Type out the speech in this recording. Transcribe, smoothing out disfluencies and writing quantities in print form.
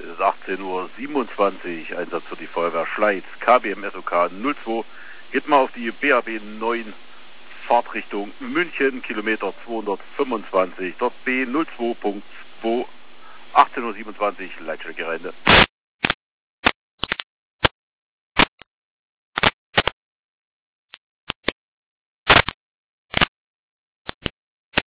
Es ist 18:27 Uhr, Einsatz für die Feuerwehr Schleiz, KBM SOK 02. Geht mal auf die BAB 9, Fahrtrichtung München, Kilometer 225, dort B02.2, 18:27 Uhr, Leitstelle Gereinde.